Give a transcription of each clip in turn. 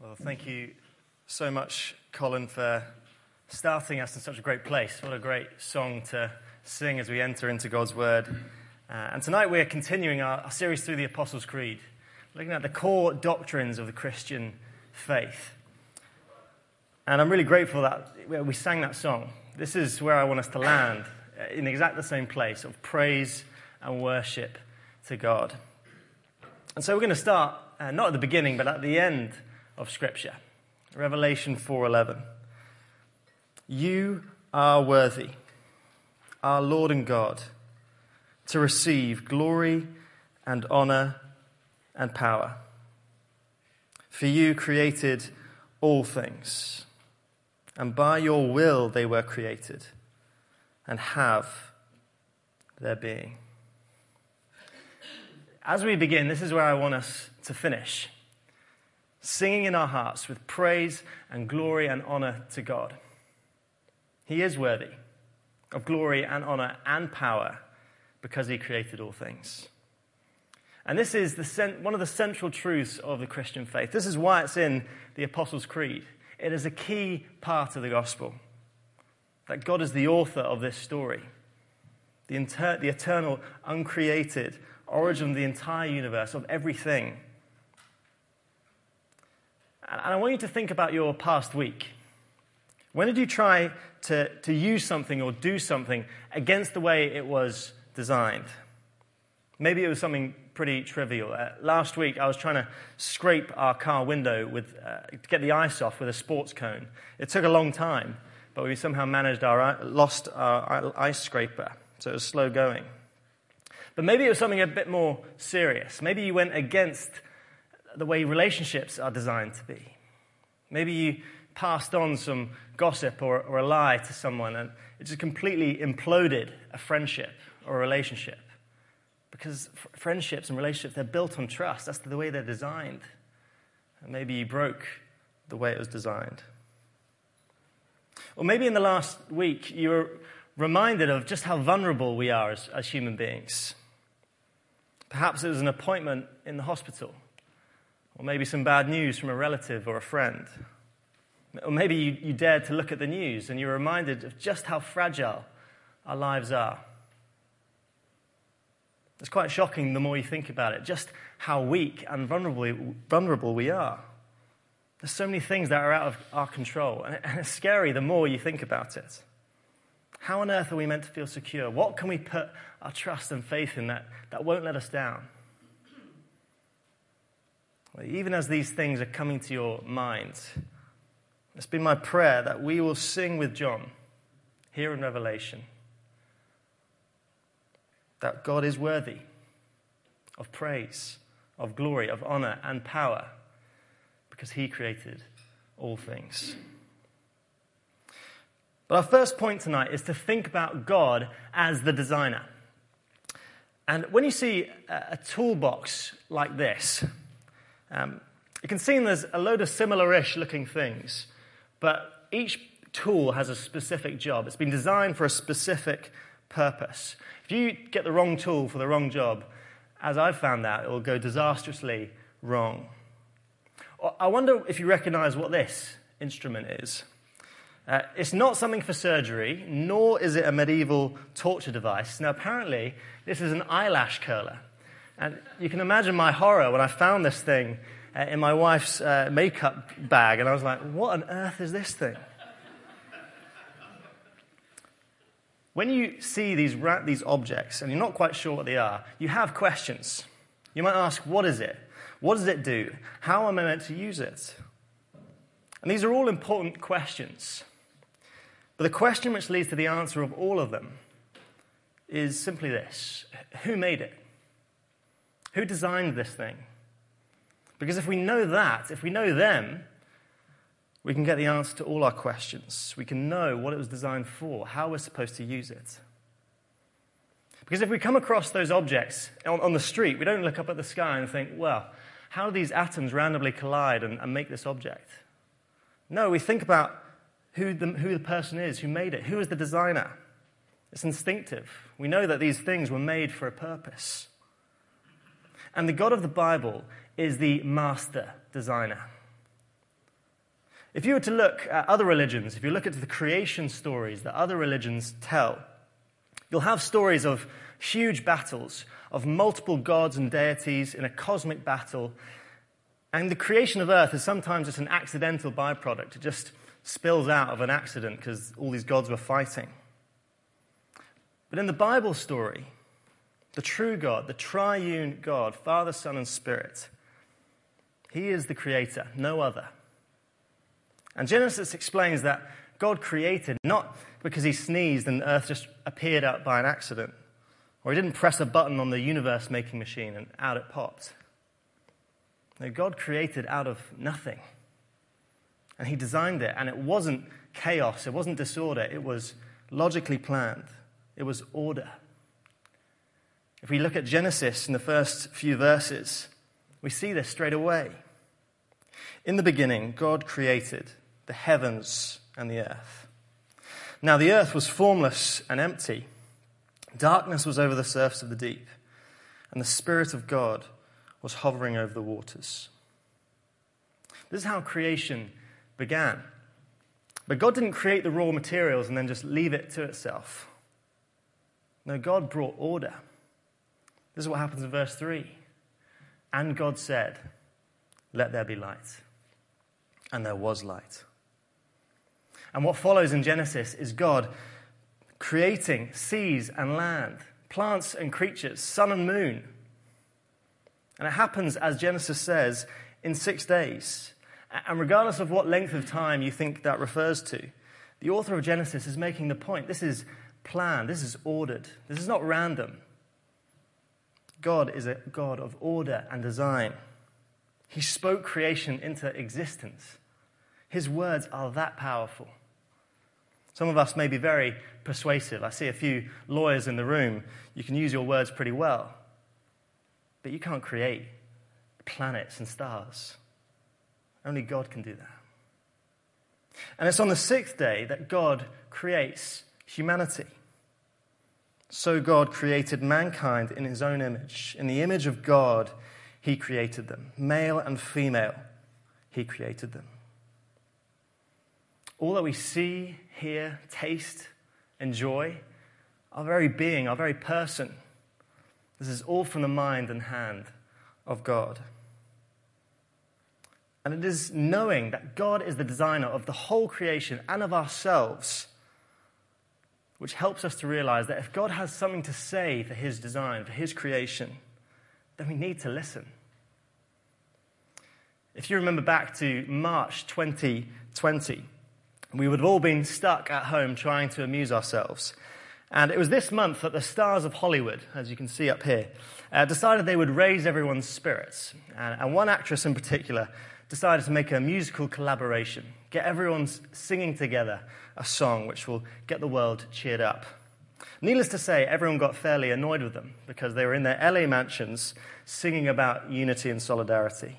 Well, thank you so much, Colin, for starting us in such a great place. What a great song to sing as we enter into God's Word. And tonight we're continuing our series through the Apostles' Creed, looking at the core doctrines of the Christian faith. And I'm really grateful that we sang that song. This is where I want us to land, in exactly the same place of praise and worship to God. And so we're going to start, not at the beginning, but at the end of Scripture. Revelation 4:11. You are worthy, our Lord and God, to receive glory and honor and power. For you created all things, and by your will they were created and have their being. As we begin, this is where I want us to finish. Singing in our hearts with praise and glory and honor to God. He is worthy of glory and honor and power because he created all things. And this is one of the central truths of the Christian faith. This is why it's in the Apostles' Creed. It is a key part of the gospel. That God is the author of this story. The eternal, uncreated origin of the entire universe, of everything. And I want you to think about your past week. When did you try to use something or do something against the way it was designed? Maybe it was something pretty trivial. Last week, I was trying to scrape our car window to get the ice off with a sports cone. It took a long time, but we somehow lost our ice scraper, so it was slow going. But maybe it was something a bit more serious. Maybe you went against the way relationships are designed to be. Maybe you passed on some gossip or a lie to someone and it just completely imploded a friendship or a relationship. Because friendships and relationships, they're built on trust. That's the way they're designed. And maybe you broke the way it was designed. Or maybe in the last week you were reminded of just how vulnerable we are as human beings. Perhaps it was an appointment in the hospital. Or maybe some bad news from a relative or a friend. Or maybe you dared to look at the news and you were reminded of just how fragile our lives are. It's quite shocking the more you think about it, just how weak and vulnerable we are. There's so many things that are out of our control, and it's scary the more you think about it. How on earth are we meant to feel secure? What can we put our trust and faith in that won't let us down? Well, even as these things are coming to your mind, it's been my prayer that we will sing with John here in Revelation that God is worthy of praise, of glory, of honor and power because he created all things. But our first point tonight is to think about God as the designer. And when you see a toolbox like this, you can see there's a load of similar-ish looking things, but each tool has a specific job. It's been designed for a specific purpose. If you get the wrong tool for the wrong job, as I've found out, it will go disastrously wrong. I wonder if you recognize what this instrument is. It's not something for surgery, nor is it a medieval torture device. Now, apparently, this is an eyelash curler. And you can imagine my horror when I found this thing in my wife's makeup bag, and I was like, what on earth is this thing? When you see these objects, and you're not quite sure what they are, you have questions. You might ask, what is it? What does it do? How am I meant to use it? And these are all important questions. But the question which leads to the answer of all of them is simply this. Who made it? Who designed this thing? Because if we know that, if we know them, we can get the answer to all our questions. We can know what it was designed for, how we're supposed to use it. Because if we come across those objects on the street, we don't look up at the sky and think, well, how do these atoms randomly collide and make this object? No, we think about who the person is, who made it, who is the designer. It's instinctive. We know that these things were made for a purpose. And the God of the Bible is the master designer. If you were to look at other religions, if you look at the creation stories that other religions tell, you'll have stories of huge battles, of multiple gods and deities in a cosmic battle. And the creation of Earth is sometimes just an accidental byproduct. It just spills out of an accident because all these gods were fighting. But in the Bible story, the true God, the triune God, Father, Son, and Spirit, he is the creator, no other. And Genesis explains that God created not because he sneezed and Earth just appeared out by an accident, or he didn't press a button on the universe-making machine and out it popped. No, God created out of nothing. And he designed it, and it wasn't chaos, it wasn't disorder, it was logically planned. It was order. If we look at Genesis in the first few verses, we see this straight away. In the beginning, God created the heavens and the earth. Now the earth was formless and empty. Darkness was over the surface of the deep, and the Spirit of God was hovering over the waters. This is how creation began. But God didn't create the raw materials and then just leave it to itself. No, God brought order. This is what happens in verse 3. And God said, "Let there be light." And there was light. And what follows in Genesis is God creating seas and land, plants and creatures, sun and moon. And it happens, as Genesis says, in 6 days. And regardless of what length of time you think that refers to, the author of Genesis is making the point. This is planned. This is ordered. This is not random. God is a God of order and design. He spoke creation into existence. His words are that powerful. Some of us may be very persuasive. I see a few lawyers in the room. You can use your words pretty well. But you can't create planets and stars. Only God can do that. And it's on the 6th day that God creates humanity. So God created mankind in his own image. In the image of God, he created them. Male and female, he created them. All that we see, hear, taste, enjoy, our very being, our very person, this is all from the mind and hand of God. And it is knowing that God is the designer of the whole creation and of ourselves which helps us to realize that if God has something to say for his design, for his creation, then we need to listen. If you remember back to March 2020, we would have all been stuck at home trying to amuse ourselves. And it was this month that the stars of Hollywood, as you can see up here, decided they would raise everyone's spirits. And one actress in particular decided to make a musical collaboration, get everyone singing together a song which will get the world cheered up. Needless to say, everyone got fairly annoyed with them because they were in their LA mansions singing about unity and solidarity.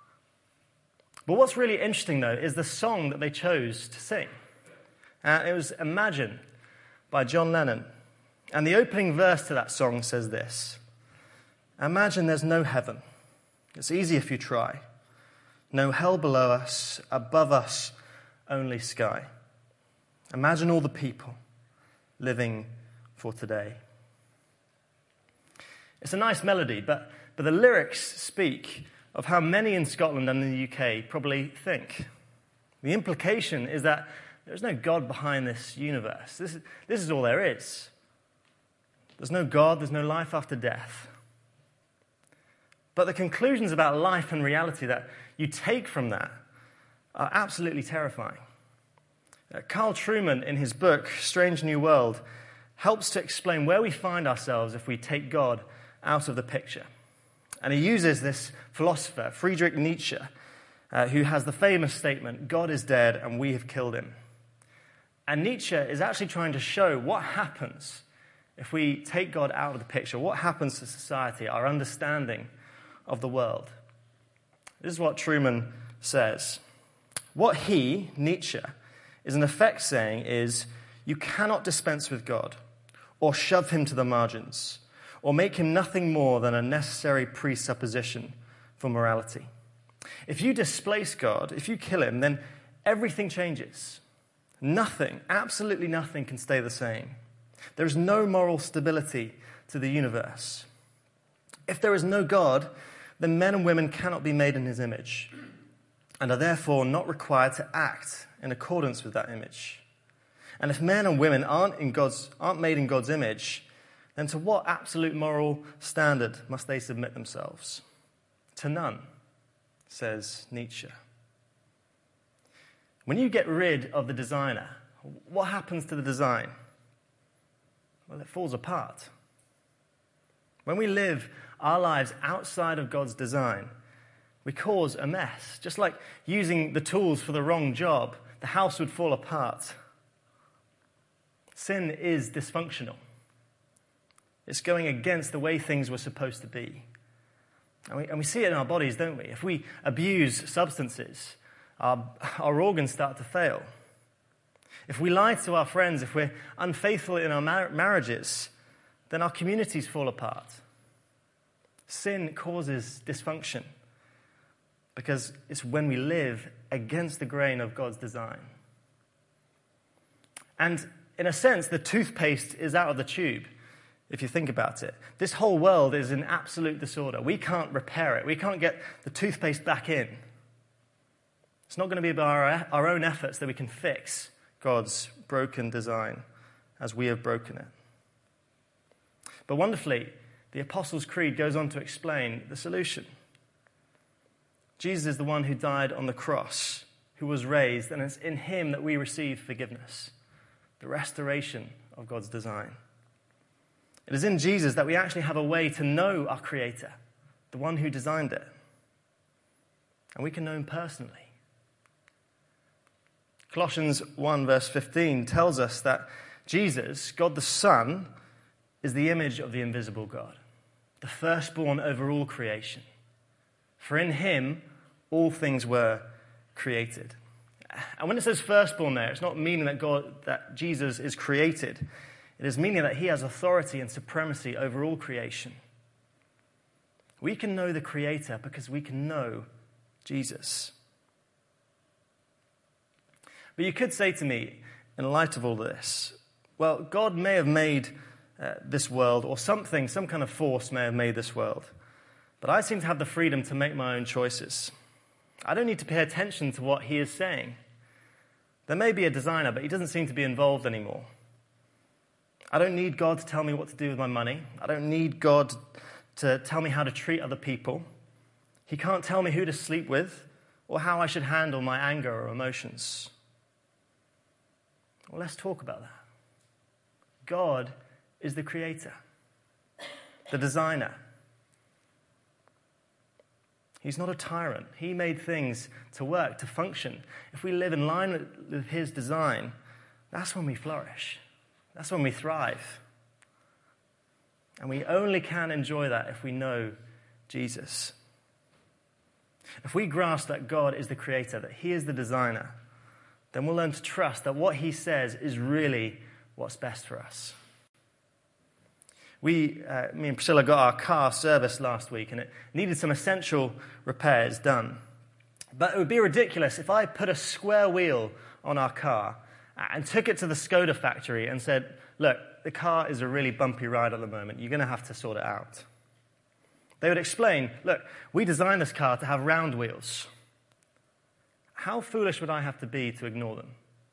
But what's really interesting, though, is the song that they chose to sing. It was Imagine by John Lennon. And the opening verse to that song says this: "Imagine there's no heaven. It's easy if you try. No hell below us, above us, only sky. Imagine all the people living for today." It's a nice melody, but the lyrics speak of how many in Scotland and in the UK probably think. The implication is that there's no God behind this universe. This is all there is. There's no God, there's no life after death. But the conclusions about life and reality that you take from that are absolutely terrifying. Carl Trueman, in his book, Strange New World, helps to explain where we find ourselves if we take God out of the picture. And he uses this philosopher, Friedrich Nietzsche, who has the famous statement, "God is dead and we have killed him." And Nietzsche is actually trying to show what happens if we take God out of the picture, what happens to society, our understanding of the world. This is what Trueman says. What he, Nietzsche, is in effect saying is, you cannot dispense with God, or shove him to the margins, or make him nothing more than a necessary presupposition for morality. If you displace God, if you kill him, then everything changes. Nothing, absolutely nothing can stay the same. There is no moral stability to the universe. If there is no God, then men and women cannot be made in his image and are therefore not required to act in accordance with that image. And if men and women aren't made in God's image, then to what absolute moral standard must they submit themselves? To none, says Nietzsche. When you get rid of the designer, what happens to the design? Well, it falls apart. When we live our lives outside of God's design, we cause a mess. Just like using the tools for the wrong job, the house would fall apart. Sin is dysfunctional. It's going against the way things were supposed to be. And we see it in our bodies, don't we? If we abuse substances, our organs start to fail. If we lie to our friends, if we're unfaithful in our marriages, then our communities fall apart. Sin causes dysfunction because it's when we live against the grain of God's design. And in a sense, the toothpaste is out of the tube, if you think about it. This whole world is in absolute disorder. We can't repair it. We can't get the toothpaste back in. It's not going to be by our own efforts that we can fix God's broken design as we have broken it. But wonderfully, the Apostles' Creed goes on to explain the solution. Jesus is the one who died on the cross, who was raised, and it's in him that we receive forgiveness, the restoration of God's design. It is in Jesus that we actually have a way to know our Creator, the one who designed it. And we can know him personally. Colossians 1 verse 15 tells us that Jesus, God the Son, is the image of the invisible God, the firstborn over all creation. For in him all things were created. And when it says firstborn there, it's not meaning that Jesus is created. It is meaning that he has authority and supremacy over all creation. We can know the Creator because we can know Jesus. But you could say to me, in light of all this, well, God may have made this world, or some kind of force may have made this world. But I seem to have the freedom to make my own choices. I don't need to pay attention to what he is saying. There may be a designer, but he doesn't seem to be involved anymore. I don't need God to tell me what to do with my money. I don't need God to tell me how to treat other people. He can't tell me who to sleep with or how I should handle my anger or emotions. Well, let's talk about that. God is the Creator, the designer. He's not a tyrant. He made things to work, to function. If we live in line with his design, that's when we flourish. That's when we thrive. And we only can enjoy that if we know Jesus. If we grasp that God is the Creator, that he is the designer, then we'll learn to trust that what he says is really what's best for us. Me and Priscilla got our car serviced last week, and it needed some essential repairs done. But it would be ridiculous if I put a square wheel on our car and took it to the Skoda factory and said, look, the car is a really bumpy ride at the moment. You're going to have to sort it out. They would explain, look, we designed this car to have round wheels. How foolish would I have to be to ignore them?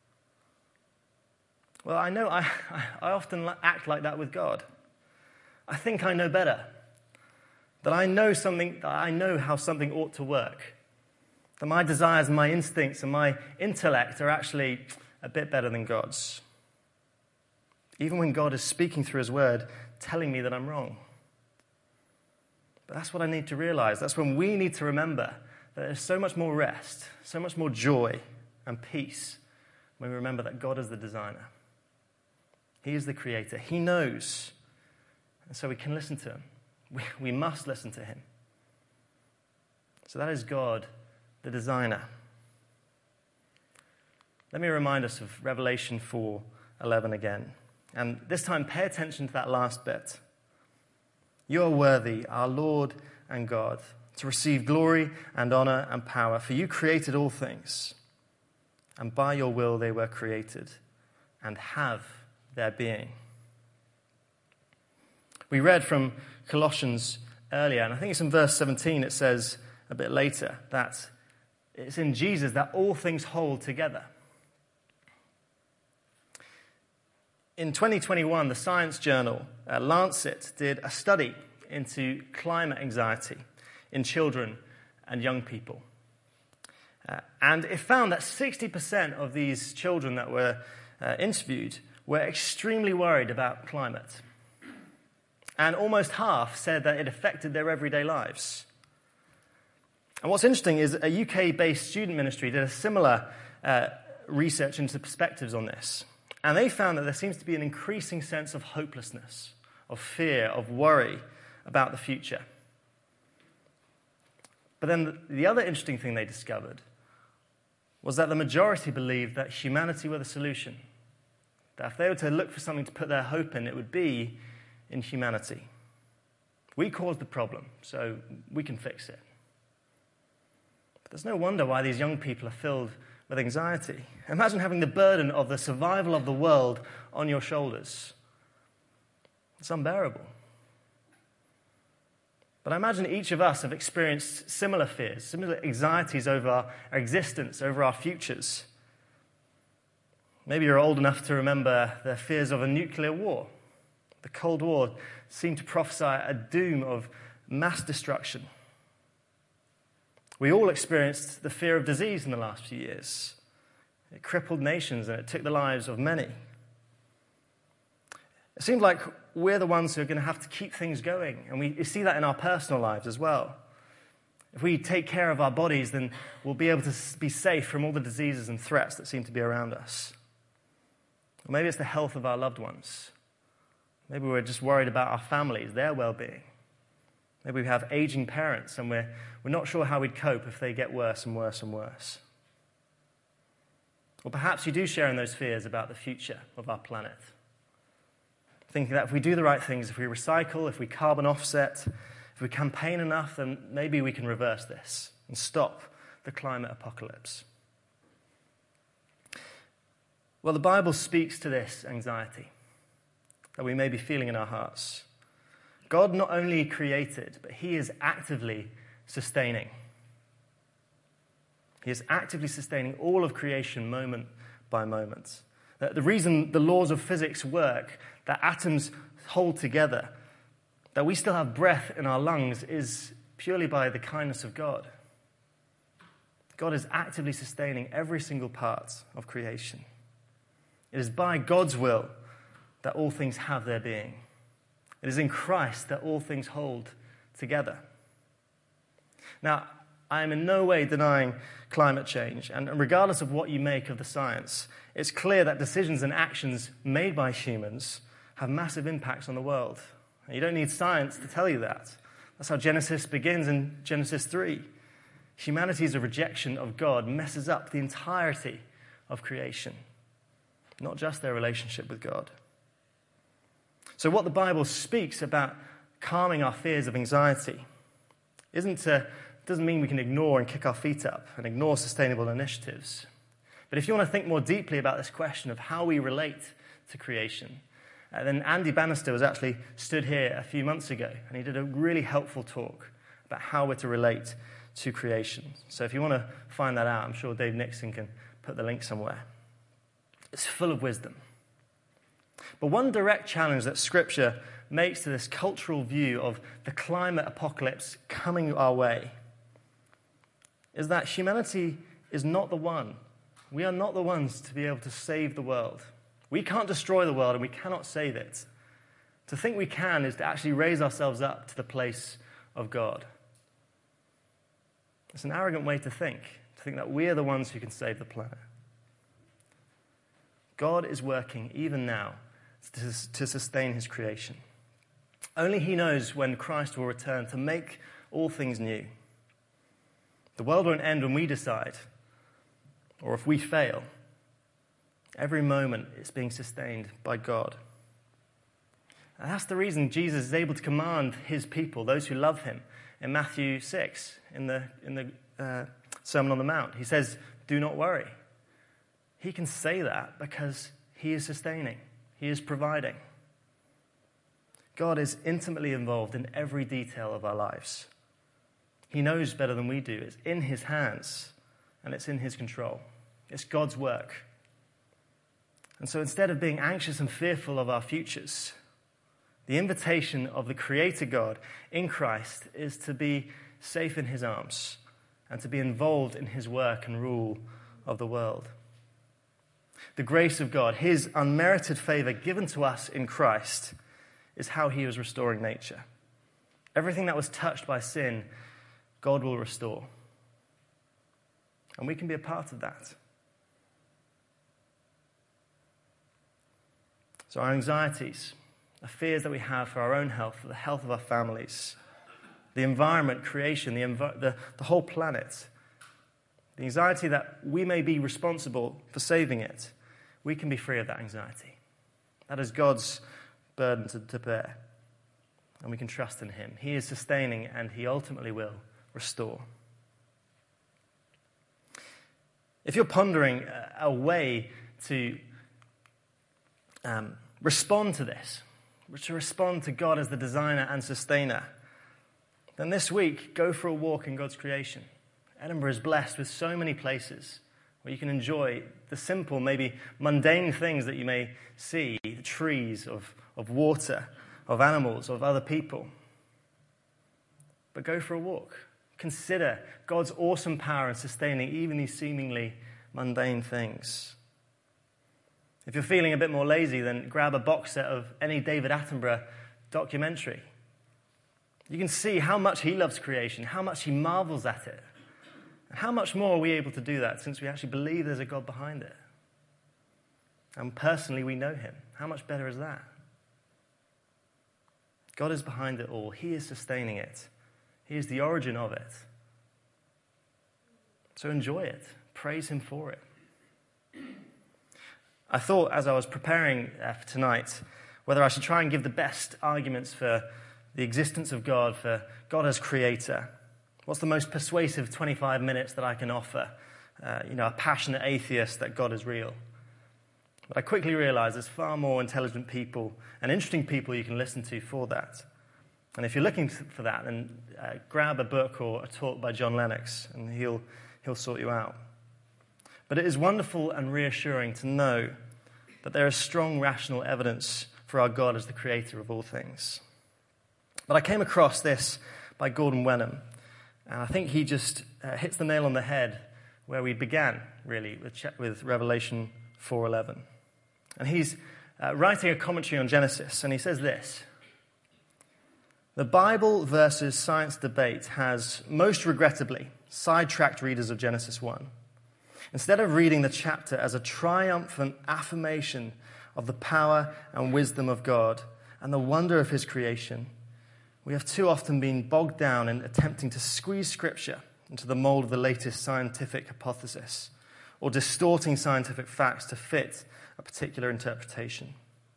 Well, I know I often act like that with God. I think I know better. That I know how something ought to work. That my desires and my instincts and my intellect are actually a bit better than God's. Even when God is speaking through his word, telling me that I'm wrong. But that's what I need to realize. That's when we need to remember that there's so much more rest, so much more joy and peace when we remember that God is the designer. He is the Creator. He knows. And so we can listen to him. We must listen to him. So that is God, the designer. Let me remind us of Revelation 4:11 again. And this time, pay attention to that last bit. You are worthy, our Lord and God, to receive glory and honor and power, for you created all things. and by your will they were created and have their being. We read from Colossians earlier, and I think it's in verse 17, it says a bit later that it's in Jesus that all things hold together. In 2021, the science journal Lancet did a study into climate anxiety in children and young people. And it found that 60% of these children that were interviewed were extremely worried about climate. And almost half said that it affected their everyday lives. And what's interesting is a UK-based student ministry did a similar research into perspectives on this. And they found that there seems to be an increasing sense of hopelessness, of fear, of worry about the future. But then the other interesting thing they discovered was that the majority believed that humanity were the solution. That if they were to look for something to put their hope in, it would be in humanity. We caused the problem, so we can fix it. But there's no wonder why these young people are filled with anxiety. Imagine having the burden of the survival of the world on your shoulders. It's unbearable. But I imagine each of us have experienced similar fears, similar anxieties over our existence, over our futures. Maybe you're old enough to remember the fears of a nuclear war. The Cold War seemed to prophesy a doom of mass destruction. We all experienced the fear of disease in the last few years. It crippled nations and it took the lives of many. It seems like we're the ones who are going to have to keep things going, and we see that in our personal lives as well. If we take care of our bodies, then we'll be able to be safe from all the diseases and threats that seem to be around us. Or maybe it's the health of our loved ones. Maybe we're just worried about our families, their well-being. Maybe we have aging parents, and we're not sure how we'd cope if they get worse and worse and worse. Or perhaps you do share in those fears about the future of our planet. Thinking that if we do the right things, if we recycle, if we carbon offset, if we campaign enough, then maybe we can reverse this and stop the climate apocalypse. Well, the Bible speaks to this anxiety that we may be feeling in our hearts. God not only created, but he is actively sustaining. He is actively sustaining all of creation moment by moment. The reason the laws of physics work, that atoms hold together, that we still have breath in our lungs, is purely by the kindness of God. God is actively sustaining every single part of creation. It is by God's will that all things have their being. It is in Christ that all things hold together. Now, I am in no way denying climate change, and regardless of what you make of the science, it's clear that decisions and actions made by humans have massive impacts on the world. And you don't need science to tell you that. That's how Genesis begins in Genesis 3. Humanity's rejection of God messes up the entirety of creation, not just their relationship with God. So what the Bible speaks about calming our fears of anxiety doesn't mean we can ignore and kick our feet up and ignore sustainable initiatives. But if you want to think more deeply about this question of how we relate to creation, then Andy Bannister was actually stood here a few months ago, and he did a really helpful talk about how we're to relate to creation. So if you want to find that out, I'm sure Dave Nixon can put the link somewhere. It's full of wisdom. But one direct challenge that Scripture makes to this cultural view of the climate apocalypse coming our way is that humanity is not the one. We are not the ones to be able to save the world. We can't destroy the world and we cannot save it. To think we can is to actually raise ourselves up to the place of God. It's an arrogant way to think that we are the ones who can save the planet. God is working even now to sustain his creation. Only he knows when Christ will return to make all things new. The world won't end when we decide, or if we fail. Every moment it's being sustained by God. And that's the reason Jesus is able to command his people, those who love him, in Matthew 6, in the Sermon on the Mount. He says, "Do not worry. he can say that because he is sustaining. He is providing. God is intimately involved in every detail of our lives. He knows better than we do. It's in his hands, and it's in his control. It's God's work. And so instead of being anxious and fearful of our futures, the invitation of the Creator God in Christ is to be safe in his arms and to be involved in his work and rule of the world. The grace of God, his unmerited favor given to us in Christ, is how he was restoring nature. Everything that was touched by sin, God will restore. And we can be a part of that. So our anxieties, the fears that we have for our own health, for the health of our families, the environment, creation, the whole planet, the anxiety that we may be responsible for saving it, we can be free of that anxiety. That is God's burden to bear. And we can trust in him. He is sustaining, and he ultimately will restore. If you're pondering a way to respond to this, to respond to God as the designer and sustainer, then this week, go for a walk in God's creation. Edinburgh is blessed with so many places where you can enjoy the simple, maybe mundane things that you may see, the trees, of water, of animals, of other people. But go for a walk. Consider God's awesome power in sustaining even these seemingly mundane things. If you're feeling a bit more lazy, then grab a box set of any David Attenborough documentary. You can see how much he loves creation, how much he marvels at it. And how much more are we able to do that since we actually believe there's a God behind it? And personally, we know him. How much better is that? God is behind it all. He is sustaining it. He is the origin of it. So enjoy it. Praise him for it. I thought as I was preparing for tonight whether I should try and give the best arguments for the existence of God, for God as creator. What's the most persuasive 25 minutes that I can offer? A passionate atheist that God is real. But I quickly realized there's far more intelligent people and interesting people you can listen to for that. And if you're looking for that, then grab a book or a talk by John Lennox, and he'll sort you out. But it is wonderful and reassuring to know that there is strong rational evidence for our God as the creator of all things. But I came across this by Gordon Wenham, and I think he just hits the nail on the head where we began, really, with Revelation 4:11. And he's writing a commentary on Genesis, and he says this: "The Bible versus science debate has, most regrettably, sidetracked readers of Genesis 1. Instead of reading the chapter as a triumphant affirmation of the power and wisdom of God and the wonder of his creation, we have too often been bogged down in attempting to squeeze Scripture into the mold of the latest scientific hypothesis or distorting scientific facts to fit a particular interpretation.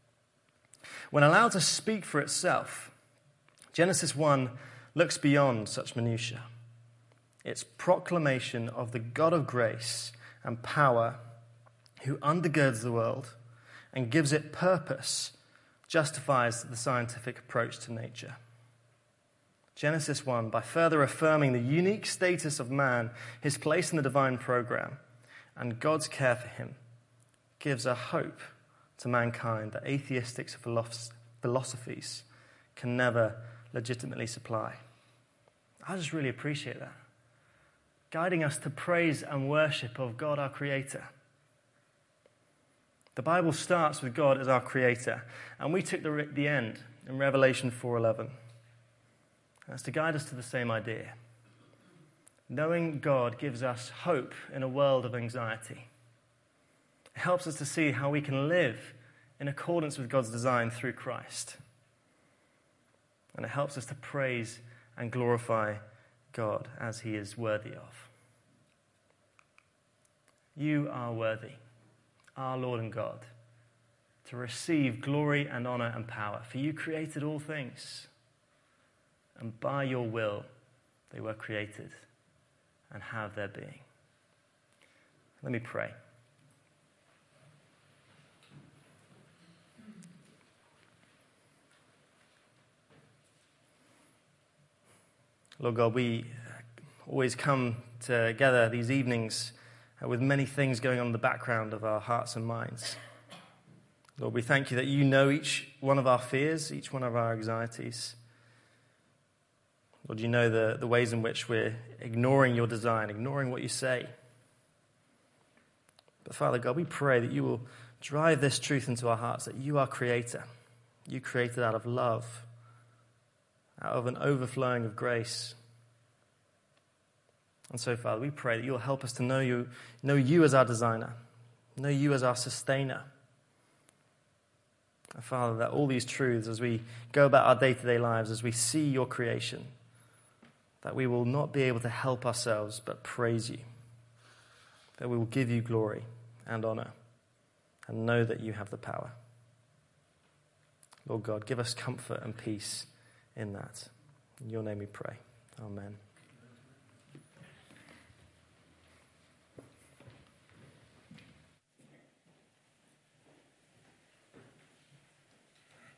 When allowed to speak for itself, Genesis 1 looks beyond such minutiae. Its proclamation of the God of grace and power who undergirds the world and gives it purpose justifies the scientific approach to nature. Genesis 1, by further affirming the unique status of man, his place in the divine program, and God's care for him, gives a hope to mankind that atheistic philosophies can never legitimately supply." I just really appreciate that. Guiding us to praise and worship of God our Creator. The Bible starts with God as our Creator, and we took the end in Revelation 4:11. That's to guide us to the same idea. Knowing God gives us hope in a world of anxiety. It helps us to see how we can live in accordance with God's design through Christ. And it helps us to praise and glorify God as he is worthy of. You are worthy, our Lord and God, to receive glory and honor and power, for you created all things, and by your will they were created and have their being. Let me pray. Lord God, we always come together these evenings with many things going on in the background of our hearts and minds. Lord, we thank you that you know each one of our fears, each one of our anxieties. Lord, you know the ways in which we're ignoring your design, ignoring what you say. But Father God, we pray that you will drive this truth into our hearts, that you are creator. You created out of love, out of an overflowing of grace. And so, Father, we pray that you'll help us to know you as our designer, know you as our sustainer. And Father, that all these truths, as we go about our day-to-day lives, as we see your creation, that we will not be able to help ourselves but praise you, that we will give you glory and honor and know that you have the power. Lord God, give us comfort and peace in that. In your name we pray. Amen.